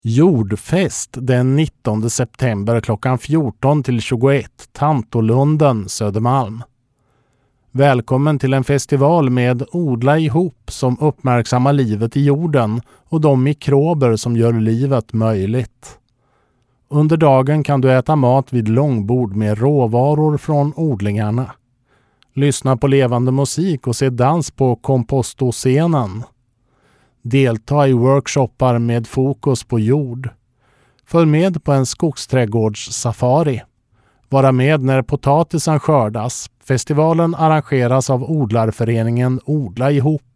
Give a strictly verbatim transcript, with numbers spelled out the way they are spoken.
Jordfest den nittonde september klockan fjorton till tjugoett, Tantolunden, Södermalm. Välkommen till en festival med Odla ihop som uppmärksammar livet i jorden och de mikrober som gör livet möjligt. Under dagen kan du äta mat vid långbord med råvaror från odlingarna. Lyssna på levande musik och se dans på kompostoscenen. Delta i workshoppar med fokus på jord. Följ med på en skogsträdgårdssafari. Vara med när potatisen skördas. Festivalen arrangeras av odlarföreningen Odla ihop.